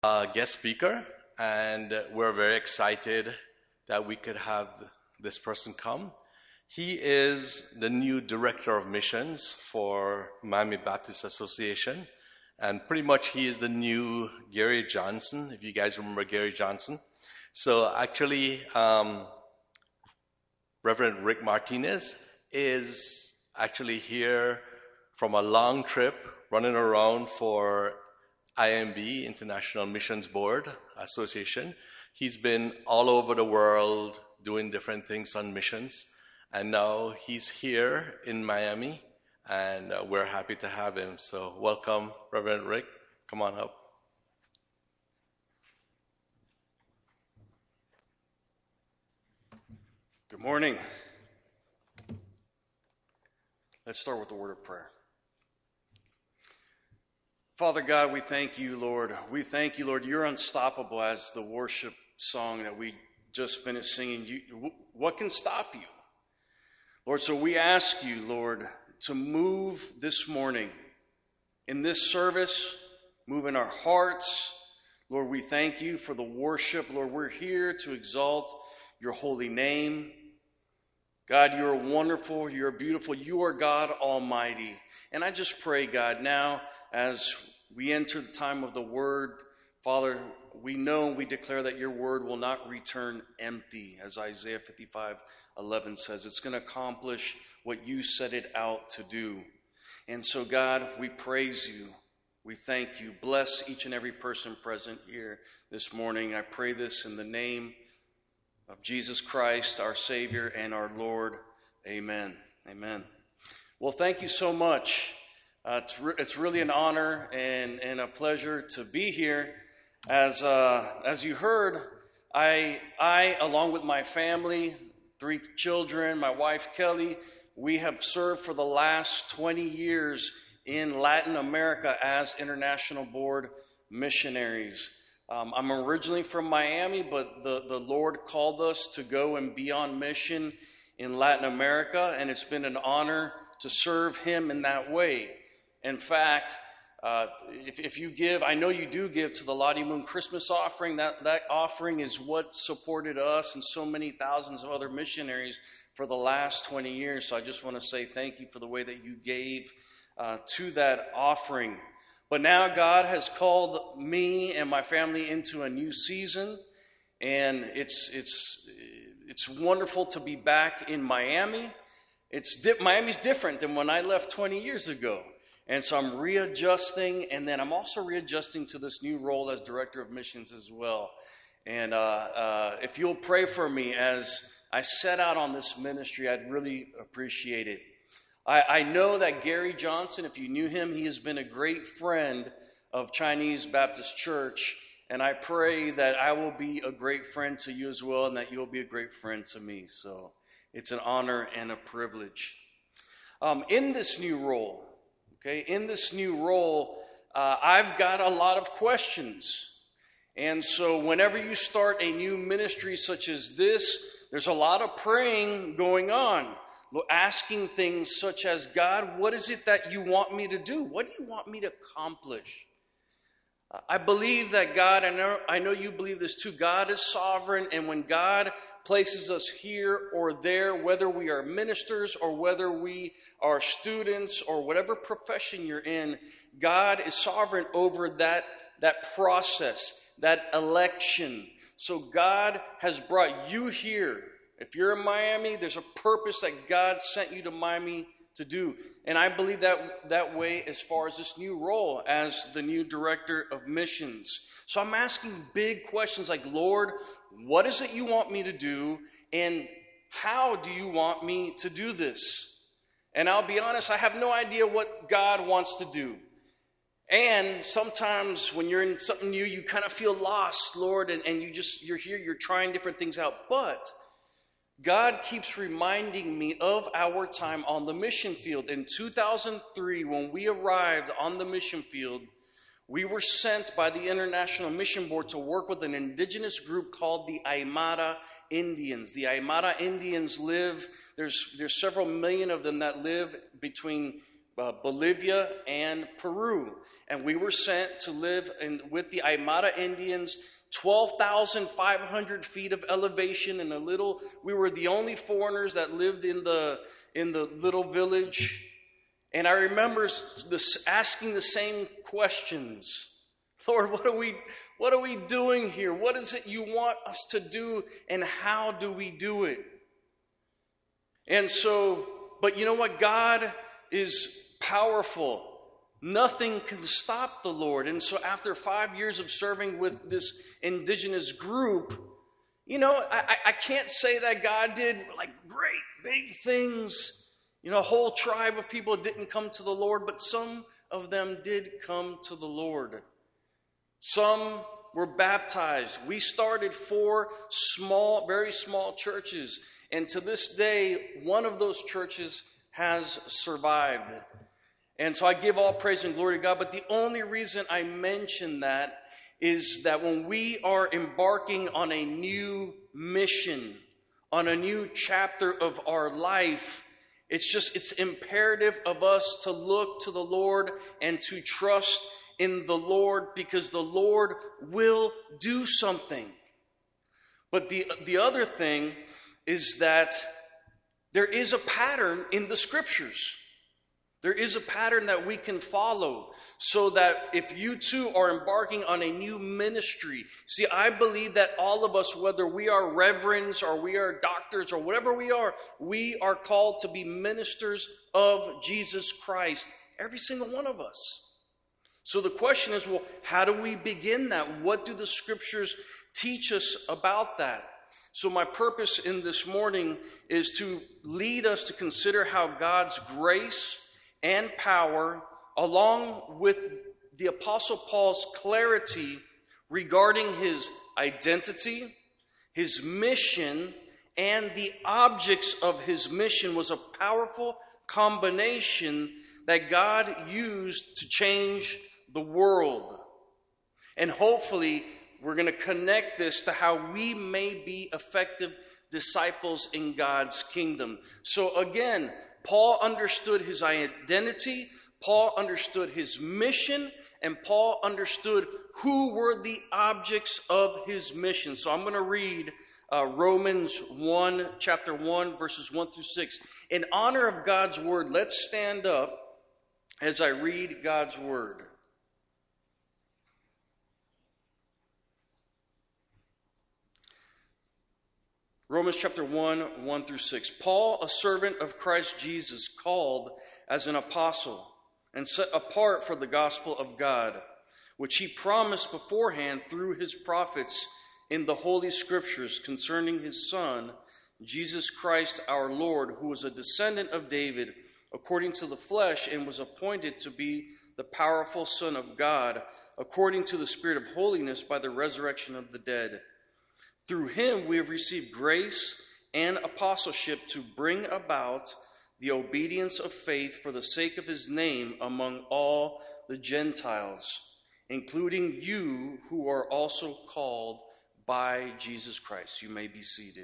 Guest speaker, and we're very excited that we could have this person come. He is the new director of missions for Miami Baptist Association, and pretty much he is the new Gary Johnson, if you guys remember Gary Johnson. So actually, Reverend Rick Martinez is actually here from a long trip running around for IMB, International Missions Board Association. He's been all over the world doing different things on missions, and now he's here in Miami, and we're happy to have him. So welcome, Reverend Rick. Come on up. Good morning. Let's start with the word of prayer. Father God, we thank you, Lord. We thank you, Lord. You're unstoppable, as the worship song that we just finished singing. What can stop you? Lord, so we ask you, Lord, to move this morning in this service, move in our hearts. Lord, we thank you for the worship. Lord, we're here to exalt your holy name. God, you are wonderful, you are beautiful, you are God Almighty. And I just pray, God, now as we enter the time of the word, Father, we know and we declare that your word will not return empty, as Isaiah 55:11 says. It's going to accomplish what you set it out to do. And so, God, we praise you. We thank you. Bless each and every person present here this morning. I pray this in the name of Jesus Christ, our Savior and our Lord. Amen. Amen. Well, thank you so much. It's really an honor and a pleasure to be here. As you heard, I, along with my family, 3 children, my wife Kelly, we have served for the last 20 years in Latin America as International Board missionaries. I'm originally from Miami, but the Lord called us to go and be on mission in Latin America, and it's been an honor to serve him in that way. In fact, if you give, I know you do give to the Lottie Moon Christmas offering. That offering is what supported us and so many thousands of other missionaries for the last 20 years. So I just want to say thank you for the way that you gave to that offering. But now God has called me and my family into a new season, and it's wonderful to be back in Miami. Miami's different than when I left 20 years ago, and so I'm readjusting, and then I'm also readjusting to this new role as Director of Missions as well. And if you'll pray for me as I set out on this ministry, I'd really appreciate it. I know that Gary Johnson, if you knew him, he has been a great friend of Chinese Baptist Church, and I pray that I will be a great friend to you as well, and that you'll be a great friend to me. So it's an honor and a privilege. In this new role, I've got a lot of questions. And so whenever you start a new ministry such as this, there's a lot of praying going on. Asking things such as, God, what is it that you want me to do? What do you want me to accomplish? I believe that God, I know you believe this too, God is sovereign, and when God places us here or there, whether we are ministers or whether we are students or whatever profession you're in, God is sovereign over that process, that election. So God has brought you here. If you're in Miami, there's a purpose that God sent you to Miami to do. And I believe that way as far as this new role as the new Director of Missions. So I'm asking big questions like, Lord, what is it you want me to do? And how do you want me to do this? And I'll be honest, I have no idea what God wants to do. And sometimes when you're in something new, you kind of feel lost, Lord, and you're here, you're trying different things out. But God keeps reminding me of our time on the mission field. In 2003, when we arrived on the mission field, we were sent by the International Mission Board to work with an indigenous group called the Aymara Indians. The Aymara Indians live, there's several million of them that live between Bolivia and Peru. And we were sent to live with the Aymara Indians, 12,500 feet of elevation in we were the only foreigners that lived in the little village. And I remember asking the same questions. Lord, what are we doing here? What is it you want us to do, and how do we do it? And so, but you know what? God is powerful. Nothing can stop the Lord. And so after 5 years of serving with this indigenous group, I can't say that God did like great big things. A whole tribe of people didn't come to the Lord, but some of them did come to the Lord. Some were baptized. We started 4 very small churches. And to this day, one of those churches has survived. And so I give all praise and glory to God. But the only reason I mention that is that when we are embarking on a new mission, on a new chapter of our life, it's imperative of us to look to the Lord and to trust in the Lord, because the Lord will do something. But the other thing is that there is a pattern in the Scriptures. There is a pattern that we can follow, so that if you too are embarking on a new ministry. See, I believe that all of us, whether we are reverends or we are doctors or whatever we are called to be ministers of Jesus Christ. Every single one of us. So the question is, well, how do we begin that? What do the Scriptures teach us about that? So my purpose in this morning is to lead us to consider how God's grace and power, along with the Apostle Paul's clarity regarding his identity, his mission, and the objects of his mission, was a powerful combination that God used to change the world. And hopefully, we're going to connect this to how we may be effective disciples in God's kingdom. So again, Paul understood his identity, Paul understood his mission, and Paul understood who were the objects of his mission. So I'm going to read Romans 1, chapter 1, verses 1 through 6. In honor of God's word, let's stand up as I read God's word. Romans chapter 1, 1 through 6. Paul, a servant of Christ Jesus, called as an apostle and set apart for the gospel of God, which he promised beforehand through his prophets in the Holy Scriptures concerning his Son, Jesus Christ our Lord, who was a descendant of David according to the flesh, and was appointed to be the powerful Son of God, according to the Spirit of holiness by the resurrection of the dead. Through him we have received grace and apostleship to bring about the obedience of faith for the sake of his name among all the Gentiles, including you who are also called by Jesus Christ. You may be seated.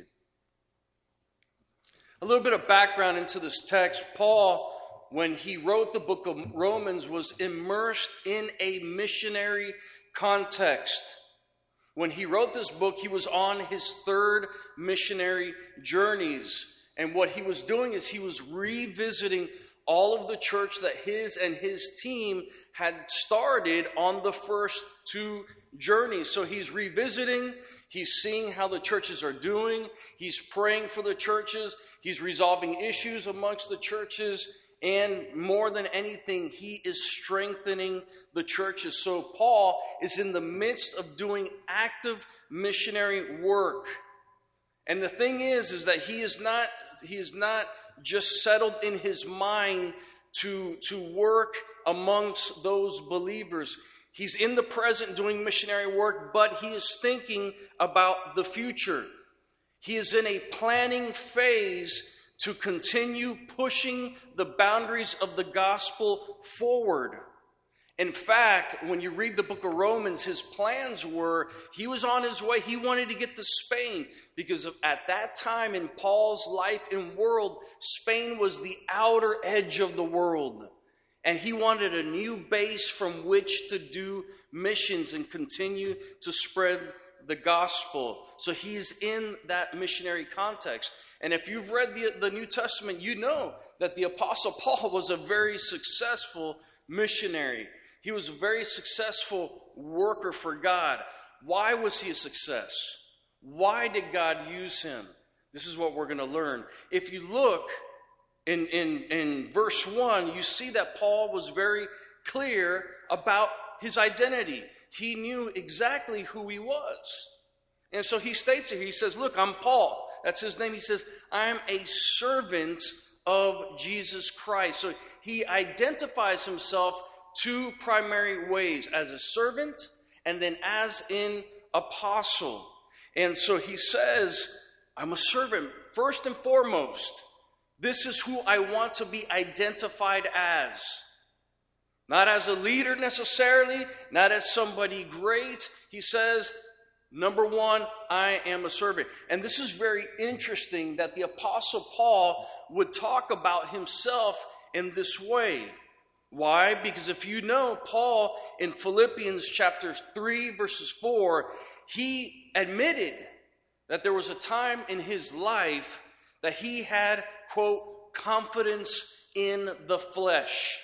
A little bit of background into this text. Paul, when he wrote the book of Romans, was immersed in a missionary context. When he wrote this book, he was on his 3rd missionary journeys. And what he was doing is he was revisiting all of the church that his and his team had started on the first 2 journeys. So he's revisiting, he's seeing how the churches are doing, he's praying for the churches, he's resolving issues amongst the churches, and more than anything, he is strengthening the churches. So Paul is in the midst of doing active missionary work. And the thing is that he is not just settled in his mind to work amongst those believers. He's in the present doing missionary work, but he is thinking about the future. He is in a planning phase to continue pushing the boundaries of the gospel forward. In fact, when you read the book of Romans, his plans were, he was on his way, he wanted to get to Spain, because at that time in Paul's life and world, Spain was the outer edge of the world. And he wanted a new base from which to do missions and continue to spread the gospel. So he's in that missionary context. And if you've read the New Testament, you know that the Apostle Paul was a very successful missionary. He was a very successful worker for God. Why was he a success? Why did God use him? This is what we're going to learn. If you look in verse 1, you see that Paul was very clear about his identity. He knew exactly who he was. And so he states it. He says, look, I'm Paul. That's his name. He says, I'm a servant of Jesus Christ. So he identifies himself two primary ways, as a servant and then as an apostle. And so he says, I'm a servant. First and foremost, this is who I want to be identified as. Not as a leader necessarily, not as somebody great. He says, number one, I am a servant. And this is very interesting that the Apostle Paul would talk about himself in this way. Why? Because if you know Paul in Philippians chapter 3 verses 4, he admitted that there was a time in his life that he had, quote, confidence in the flesh.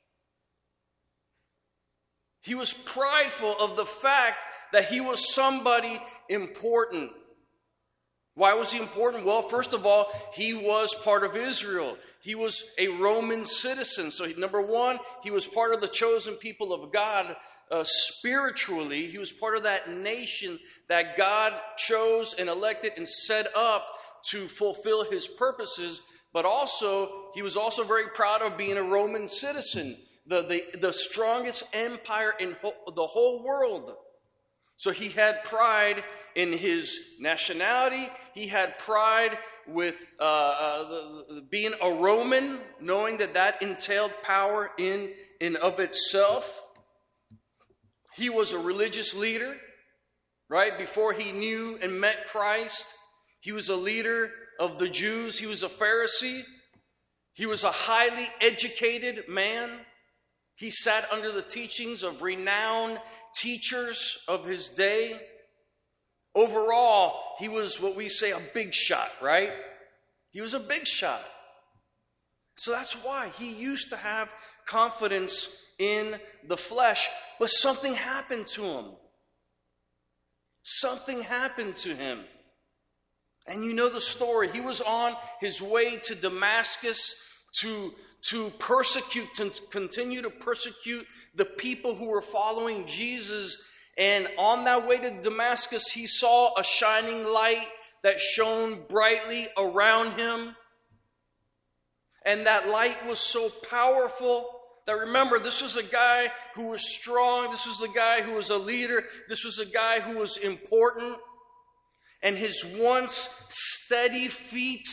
He was prideful of the fact that he was somebody important. Why was he important? Well, first of all, he was part of Israel. He was a Roman citizen. So number one, he was part of the chosen people of God spiritually. He was part of that nation that God chose and elected and set up to fulfill his purposes. But also, he was also very proud of being a Roman citizen, the strongest empire in the whole world. So he had pride in his nationality. He had pride with being a Roman, knowing that entailed power in and of itself. He was a religious leader, right? Before he knew and met Christ, he was a leader of the Jews. He was a Pharisee. He was a highly educated man. He sat under the teachings of renowned teachers of his day. Overall, he was what we say a big shot, right? He was a big shot. So that's why he used to have confidence in the flesh. But something happened to him. Something happened to him. And you know the story. He was on his way to Damascus to persecute, to continue to persecute the people who were following Jesus. And on that way to Damascus, he saw a shining light that shone brightly around him. And that light was so powerful that, remember, this was a guy who was strong. This was a guy who was a leader. This was a guy who was important. And his once steady feet,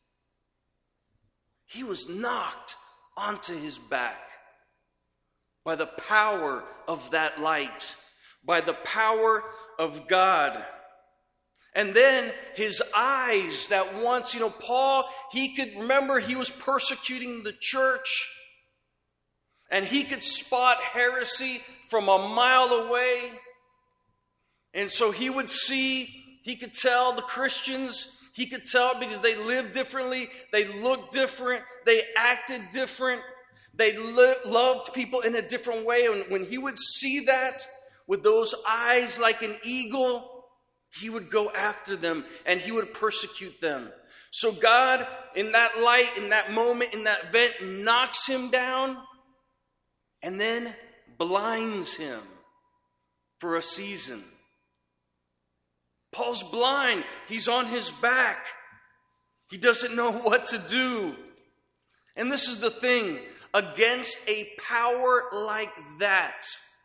he was knocked onto his back by the power of that light, by the power of God. And then his eyes that once, Paul, he could remember he was persecuting the church, and he could spot heresy from a mile away. And so he would see, he could tell the Christians, he could tell because they lived differently, they looked different, they acted different, they loved people in a different way. And when he would see that with those eyes like an eagle, he would go after them and he would persecute them. So God, in that light, in that moment, in that event, knocks him down and then blinds him for a season. Paul's blind. He's on his back. He doesn't know what to do. And this is the thing. Against a power like that,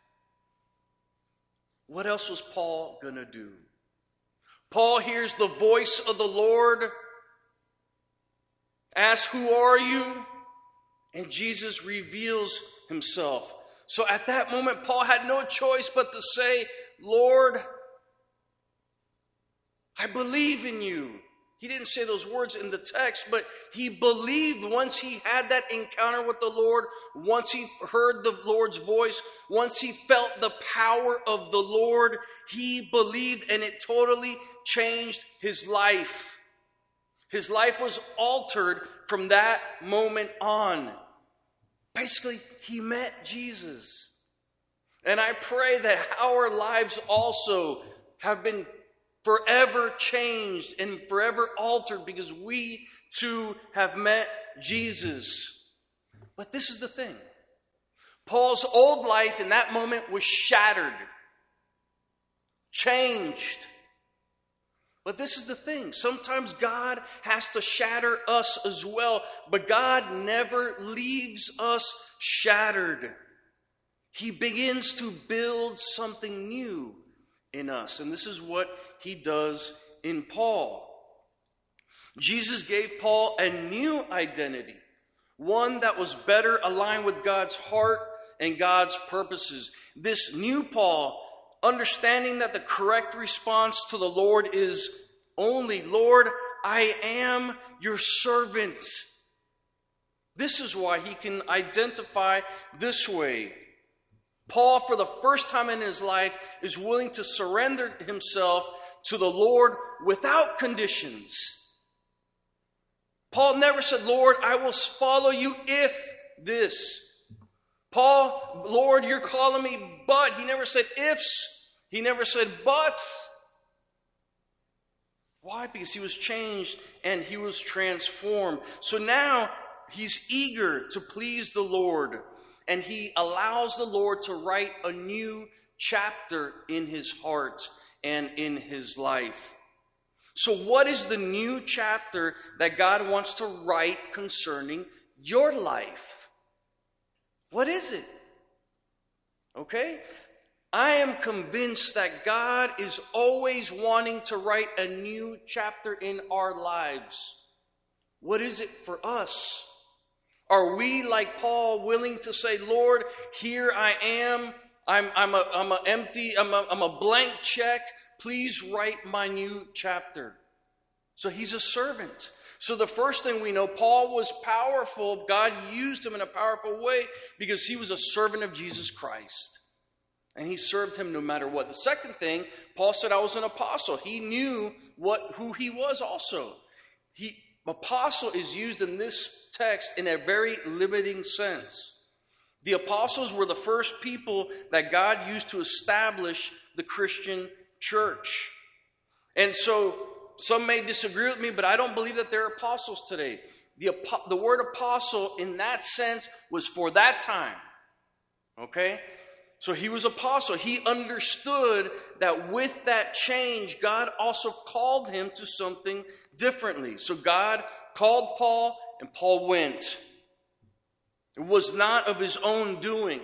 what else was Paul going to do? Paul hears the voice of the Lord. Asks, "Who are you?" And Jesus reveals himself. So at that moment, Paul had no choice but to say, "Lord, I believe in you." He didn't say those words in the text, but he believed once he had that encounter with the Lord, once he heard the Lord's voice, once he felt the power of the Lord, he believed, and it totally changed his life. His life was altered from that moment on. Basically, he met Jesus. And I pray that our lives also have been forever changed and forever altered because we too have met Jesus. But this is the thing. Paul's old life in that moment was shattered, changed. But this is the thing. Sometimes God has to shatter us as well. But God never leaves us shattered. He begins to build something new in us. And this is what he does in Paul. Jesus gave Paul a new identity, one that was better aligned with God's heart and God's purposes. This new Paul, understanding that the correct response to the Lord is only, Lord, I am your servant. This is why he can identify this way. Paul, for the first time in his life, is willing to surrender himself to the Lord without conditions. Paul never said, Lord, I will follow you if this. Paul, Lord, you're calling me, but. He never said ifs. He never said buts. Why? Because he was changed and he was transformed. So now he's eager to please the Lord. And he allows the Lord to write a new chapter in his heart and in his life. So what is the new chapter that God wants to write concerning your life? What is it? Okay? I am convinced that God is always wanting to write a new chapter in our lives. What is it for us? Are we, like Paul, willing to say, Lord, here I am. I'm a blank check. Please write my new chapter. So he's a servant. So the first thing we know, Paul was powerful. God used him in a powerful way because he was a servant of Jesus Christ. And he served him no matter what. The second thing, Paul said, I was an apostle. He knew who he was also. Apostle is used in this text in a very limiting sense. The apostles were the first people that God used to establish the Christian church. And so some may disagree with me, but I don't believe that there are apostles today. The word apostle in that sense was for that time. Okay? So he was apostle. He understood that with that change, God also called him to something differently. So God called Paul, and Paul went. It was not of his own doing.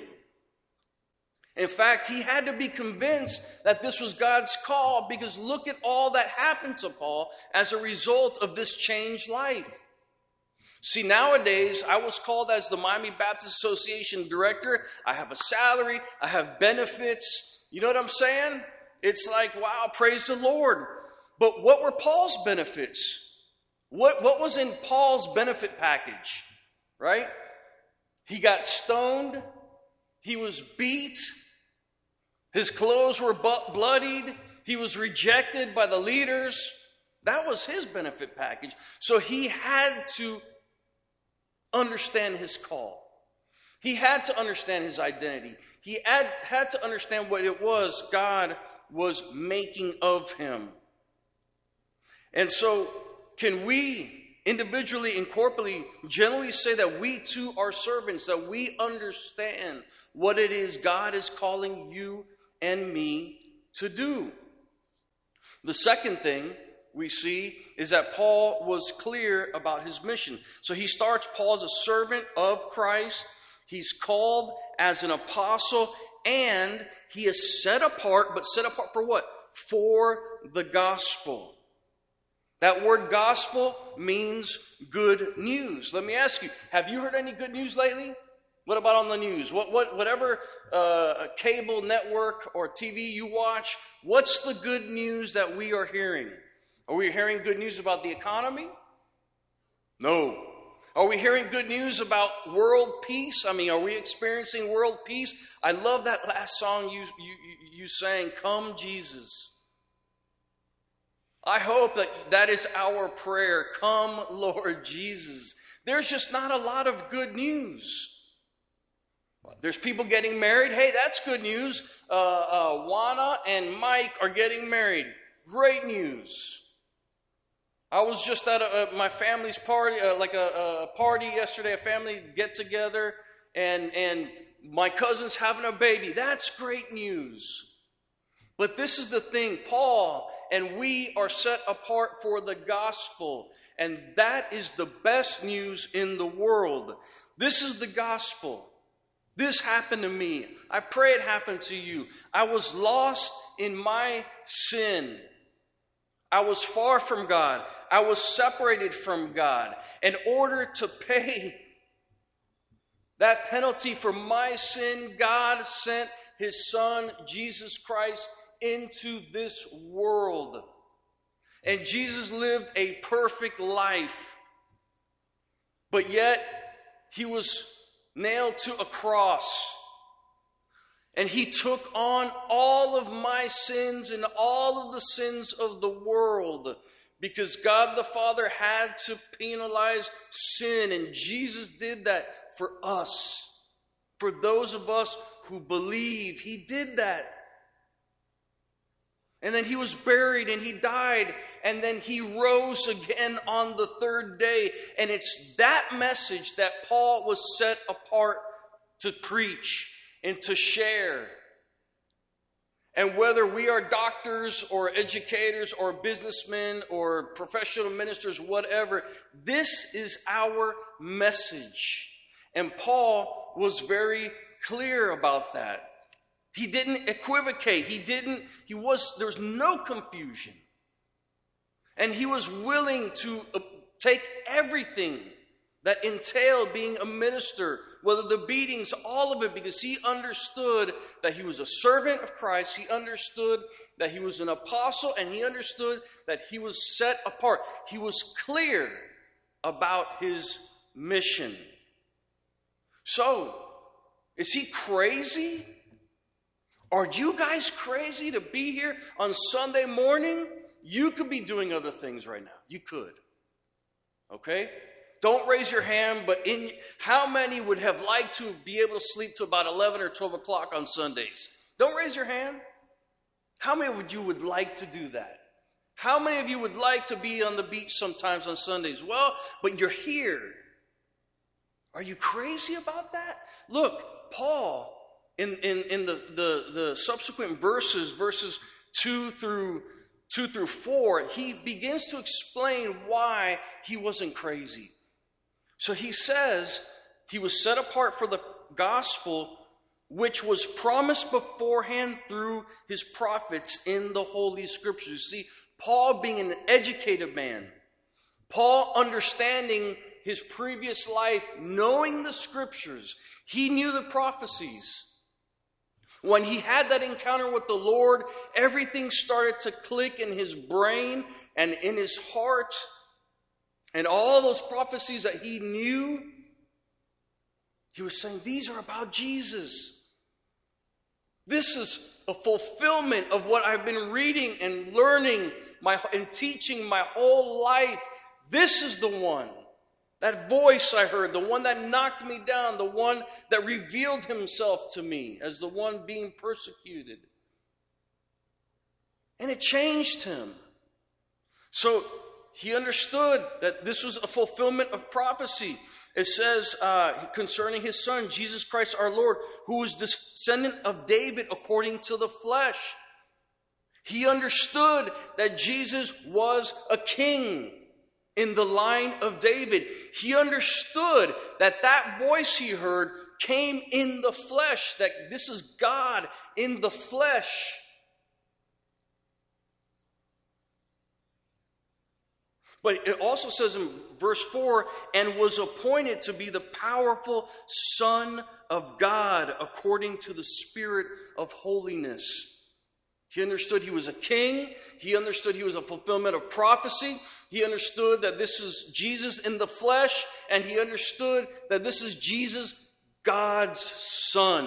In fact, he had to be convinced that this was God's call, because look at all that happened to Paul as a result of this changed life. See, nowadays, I was called as the Miami Baptist Association director. I have a salary. I have benefits. You know what I'm saying? It's like, wow, praise the Lord. But what were Paul's benefits? What was in Paul's benefit package? Right? He got stoned. He was beat. His clothes were bloodied. He was rejected by the leaders. That was his benefit package. So he had to understand his call. He had to understand his identity. He had to understand what it was God was making of him. And so, can we individually and corporately generally say that we too are servants, that we understand what it is God is calling you and me to do? The second thing we see is that Paul was clear about his mission. So he starts Paul as a servant of Christ. He's called as an apostle, and he is set apart, but set apart for what? For the gospel. That word gospel means good news. Let me ask you, have you heard any good news lately? What about on the news? Whatever cable network or TV you watch, what's the good news that we are hearing? Are we hearing good news about the economy? No. Are we hearing good news about world peace? I mean, are we experiencing world peace? I love that last song you sang, Come Jesus. I hope that is our prayer. Come, Lord Jesus. There's just not a lot of good news. There's people getting married. Hey, that's good news. Juana and Mike are getting married. Great news. I was just at my family's party, like a party yesterday, a family get-together, and my cousin's having a baby. That's great news. But this is the thing, Paul and we are set apart for the gospel, and that is the best news in the world. This is the gospel. This happened to me. I pray it happened to you. I was lost in my sin. I was far from God. I was separated from God. In order to pay that penalty for my sin, God sent His Son, Jesus Christ, into this world. And Jesus lived a perfect life. But yet, He was nailed to a cross. And He took on all of my sins and all of the sins of the world. Because God the Father had to penalize sin. And Jesus did that for us. For those of us who believe, He did that. And then He was buried and He died. And then He rose again on the third day. And it's that message that Paul was set apart to preach and to share. And whether we are doctors or educators or businessmen or professional ministers, whatever, this is our message. And Paul was very clear about that. He didn't equivocate. There's no confusion. And he was willing to take everything that entailed being a minister, whether the beatings, all of it, because he understood that he was a servant of Christ. He understood that he was an apostle, and he understood that he was set apart. He was clear about his mission. So, is he crazy? Are you guys crazy to be here on Sunday morning? You could be doing other things right now. You could. Okay? Don't raise your hand, but how many would have liked to be able to sleep to about 11 or 12 o'clock on Sundays? Don't raise your hand. How many of you would like to do that? How many of you would like to be on the beach sometimes on Sundays? Well, but you're here. Are you crazy about that? Look, Paul, in the subsequent verses 2 through 4, he begins to explain why he wasn't crazy. So he says he was set apart for the gospel, which was promised beforehand through his prophets in the Holy Scriptures. You see, Paul being an educated man, Paul understanding his previous life, knowing the Scriptures, he knew the prophecies. When he had that encounter with the Lord, everything started to click in his brain and in his heart. And all those prophecies that he knew, he was saying, these are about Jesus. This is a fulfillment of what I've been reading and learning and teaching my whole life. This is the one. That voice I heard, the one that knocked me down, the one that revealed himself to me as the one being persecuted. And it changed him. So he understood that this was a fulfillment of prophecy. It says concerning his Son, Jesus Christ our Lord, who was descendant of David according to the flesh. He understood that Jesus was a king in the line of David. He understood that voice he heard came in the flesh, that this is God in the flesh. But it also says in verse 4, and was appointed to be the powerful Son of God according to the Spirit of holiness. He understood he was a king. He understood he was a fulfillment of prophecy. He understood that this is Jesus in the flesh. And he understood that this is Jesus, God's Son.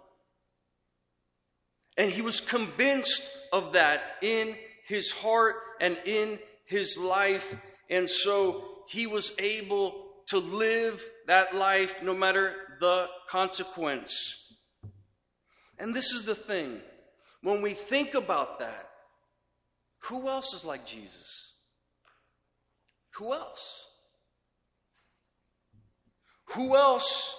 And he was convinced of that in his heart and in his life. And so he was able to live that life no matter the consequence. And this is the thing. When we think about that, who else is like Jesus? Who else? Who else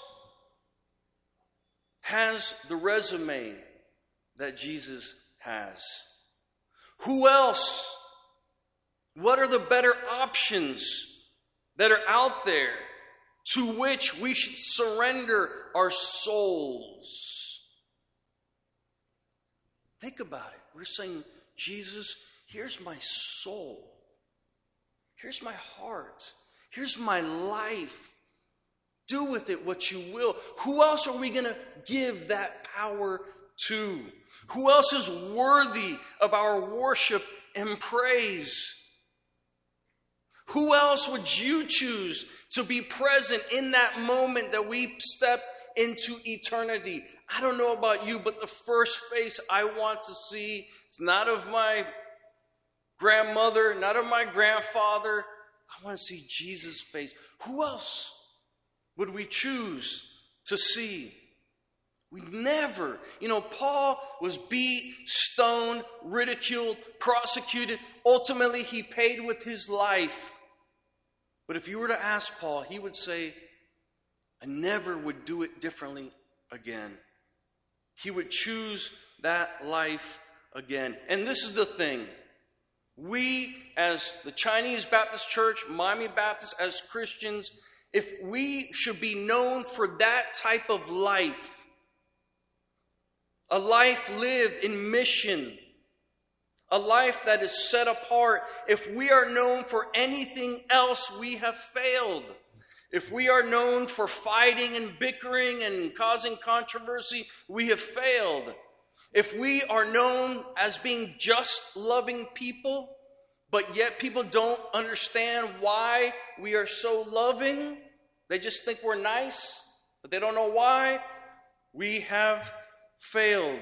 has the resume that Jesus has? Who else? What are the better options that are out there to which we should surrender our souls? Think about it. We're saying, Jesus, here's my soul. Here's my heart. Here's my life. Do with it what you will. Who else are we going to give that power to? Who else is worthy of our worship and praise? Who else would you choose to be present in that moment that we step into eternity? I don't know about you, but the first face I want to see is not of my grandmother, not of my grandfather. I want to see Jesus' face. Who else would we choose to see? We never. Paul was beat, stoned, ridiculed, prosecuted. Ultimately, he paid with his life. But if you were to ask Paul, he would say, I never would do it differently again. He would choose that life again. And this is the thing. We, as the Chinese Baptist Church, Miami Baptist, as Christians, if we should be known for that type of life, a life lived in mission, a life that is set apart, if we are known for anything else, we have failed. If we are known for fighting and bickering and causing controversy, we have failed. If we are known as being just loving people, but yet people don't understand why we are so loving, they just think we're nice, but they don't know why, we have failed.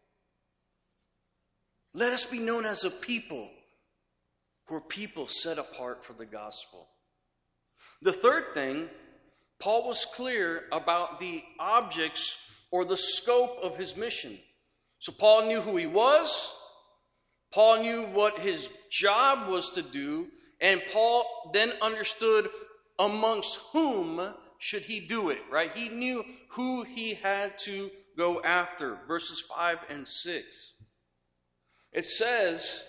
Let us be known as a people who are people set apart for the gospel. The third thing, Paul was clear about the objects or the scope of his mission. So Paul knew who he was. Paul knew what his job was to do. And Paul then understood amongst whom should he do it, right? He knew who he had to go after. Verses 5 and 6. It says,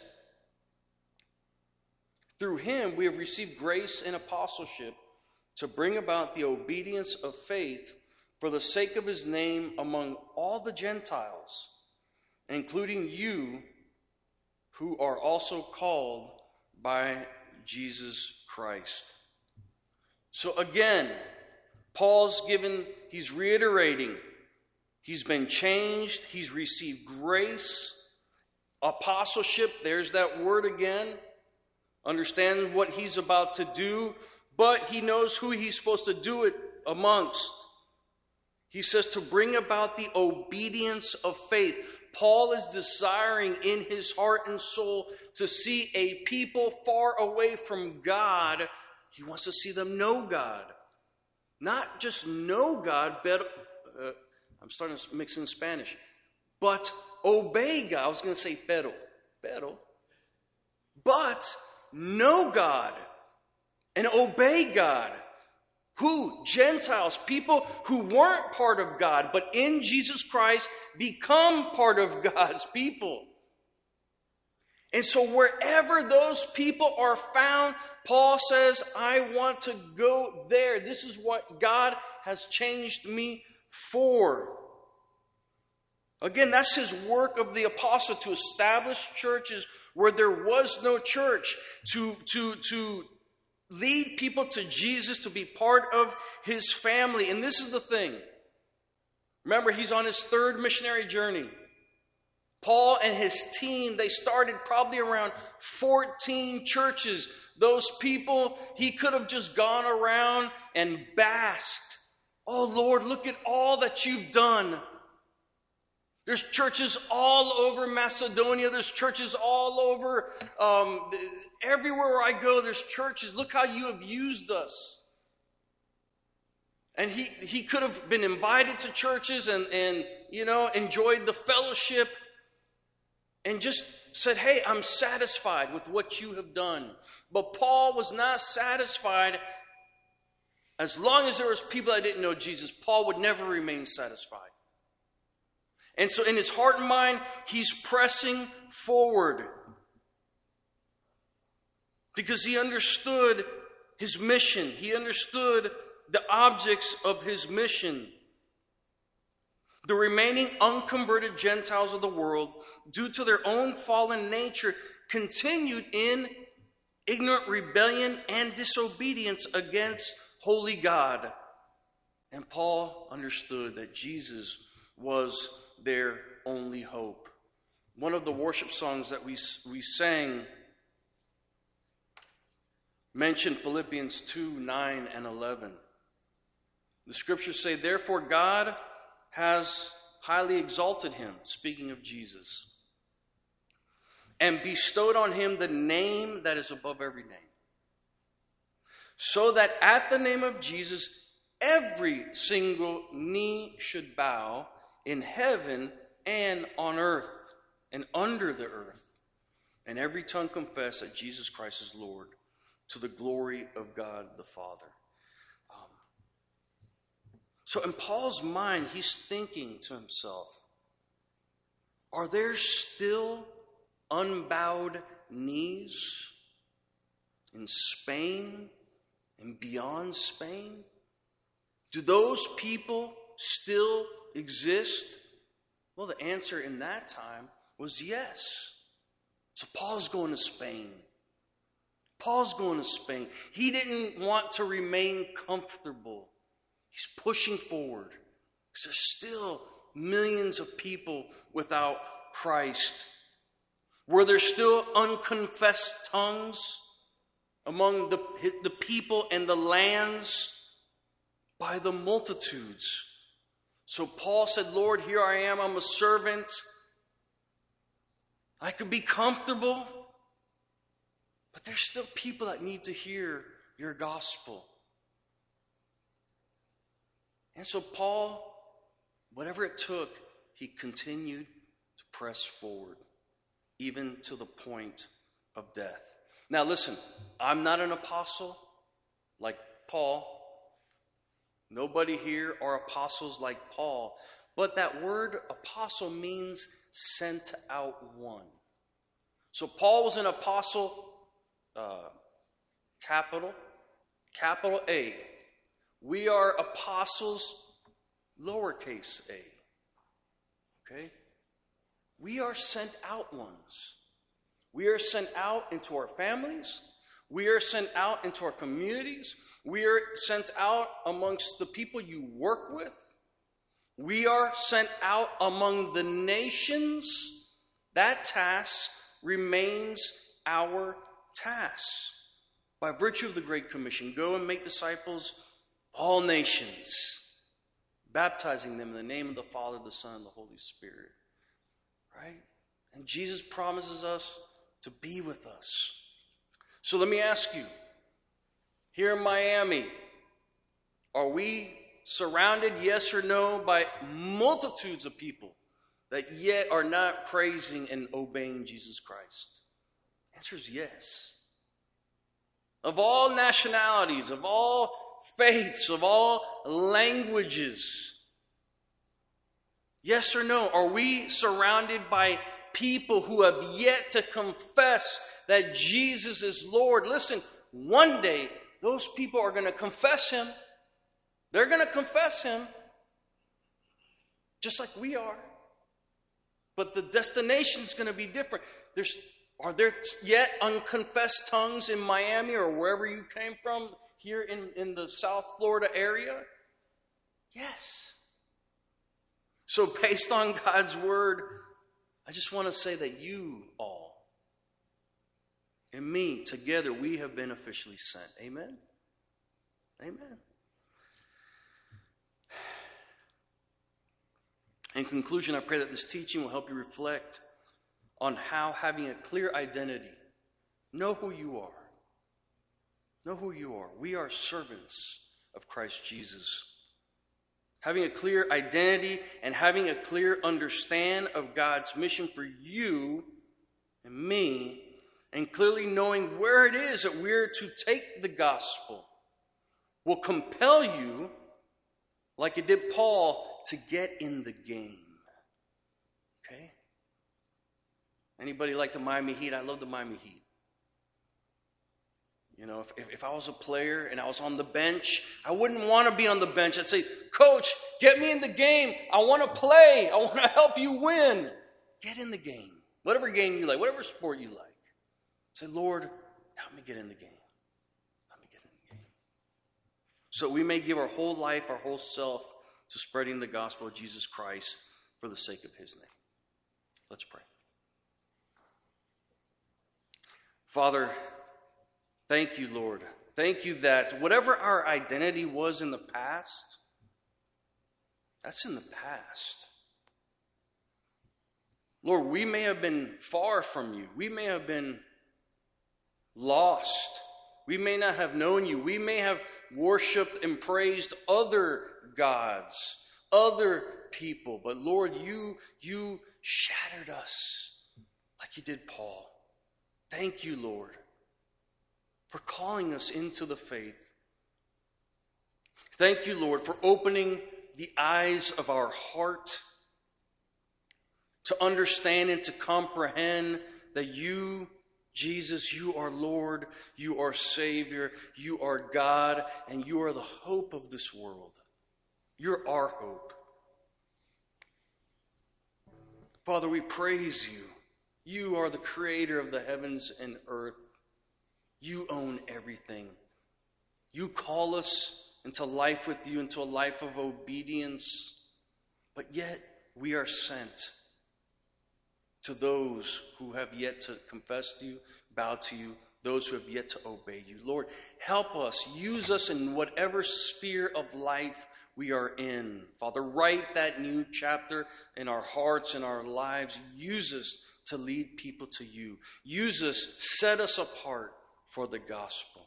through him we have received grace and apostleship to bring about the obedience of faith for the sake of his name among all the Gentiles, including you who are also called by Jesus Christ. So again, he's reiterating, he's been changed, he's received grace, apostleship, there's that word again. Understand what he's about to do, but he knows who he's supposed to do it amongst. He says to bring about the obedience of faith. Paul is desiring in his heart and soul to see a people far away from God. He wants to see them know God. Not just know God, but I'm starting to mix in Spanish. But obey God. I was going to say pero. But know God and obey God. Who? Gentiles, people who weren't part of God, but in Jesus Christ become part of God's people. And so wherever those people are found, Paul says, I want to go there. This is what God has changed me for. Again, that's his work of the apostle, to establish churches where there was no church, to lead people to Jesus, to be part of his family. And this is the thing. Remember, he's on his third missionary journey. Paul and his team, they started probably around 14 churches. Those people, he could have just gone around and basked. Oh Lord, look at all that you've done. There's churches all over Macedonia. There's churches all over, everywhere where I go, there's churches. Look how you have used us. And he could have been invited to churches and enjoyed the fellowship and just said, hey, I'm satisfied with what you have done. But Paul was not satisfied. As long as there was people that didn't know Jesus, Paul would never remain satisfied. And so in his heart and mind, he's pressing forward. Because he understood his mission. He understood the objects of his mission. The remaining unconverted Gentiles of the world, due to their own fallen nature, continued in ignorant rebellion and disobedience against holy God. And Paul understood that Jesus was their only hope. One of the worship songs that we sang mentioned Philippians 2:9 and 11. The scriptures say, therefore God has highly exalted him, speaking of Jesus, and bestowed on him the name that is above every name, so that at the name of Jesus every single knee should bow, in heaven and on earth and under the earth, and every tongue confess that Jesus Christ is Lord, to the glory of God the Father. So in Paul's mind, he's thinking to himself, are there still unbowed knees in Spain and beyond Spain? Do those people still exist? Well, the answer in that time was yes. So Paul's going to Spain. Paul's going to Spain. He didn't want to remain comfortable. He's pushing forward. Because there's still millions of people without Christ. Were there still unconfessed tongues among the people and the lands? By the multitudes. So Paul said, Lord, here I am. I'm a servant. I could be comfortable. But there's still people that need to hear your gospel. And so Paul, whatever it took, he continued to press forward, even to the point of death. Now listen, I'm not an apostle like Paul. Nobody here are apostles like Paul. But that word apostle means sent out one. So Paul was an apostle, capital A. We are apostles, lowercase a. Okay? We are sent out ones. We are sent out into our families. We are sent out into our communities. We are sent out amongst the people you work with. We are sent out among the nations. That task remains our task. By virtue of the Great Commission, go and make disciples of all nations, baptizing them in the name of the Father, the Son, and the Holy Spirit. Right? And Jesus promises us to be with us. So let me ask you, here in Miami, are we surrounded, yes or no, by multitudes of people that yet are not praising and obeying Jesus Christ? The answer is yes. Of all nationalities, of all faiths, of all languages, yes or no, are we surrounded by people who have yet to confess that Jesus is Lord? Listen, one day those people are going to confess him. They're going to confess him just like we are. But the destination is going to be different. Are there yet unconfessed tongues in Miami or wherever you came from here in the South Florida area? Yes. So based on God's word, I just want to say that you all and me, together, we have been officially sent. Amen? Amen. In conclusion, I pray that this teaching will help you reflect on how having a clear identity, know who you are. Know who you are. We are servants of Christ Jesus. Having a clear identity and having a clear understand of God's mission for you and me, and clearly knowing where it is that we're to take the gospel, will compel you, like it did Paul, to get in the game. Okay? Anybody like the Miami Heat? I love the Miami Heat. You know, if I was a player and I was on the bench, I wouldn't want to be on the bench. I'd say, Coach, get me in the game. I want to play. I want to help you win. Get in the game. Whatever game you like, whatever sport you like. Say, Lord, help me get in the game. Help me get in the game. So we may give our whole life, our whole self to spreading the gospel of Jesus Christ for the sake of his name. Let's pray. Father, thank you, Lord. Thank you that whatever our identity was in the past, that's in the past. Lord, we may have been far from you. We may have been lost. We may not have known you. We may have worshiped and praised other gods, other people. But Lord, you shattered us like you did Paul. Thank you, Lord, for calling us into the faith. Thank you, Lord, for opening the eyes of our heart to understand and to comprehend that you, Jesus, you are Lord, you are Savior, you are God, and you are the hope of this world. You're our hope. Father, we praise you. You are the creator of the heavens and earth. You own everything. You call us into life with you, into a life of obedience. But yet we are sent to those who have yet to confess to you, bow to you, those who have yet to obey you. Lord, help us. Use us in whatever sphere of life we are in. Father, write that new chapter in our hearts and our lives. Use us to lead people to you. Use us, set us apart for the gospel.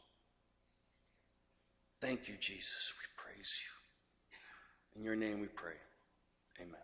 Thank you, Jesus. We praise you. In your name we pray. Amen.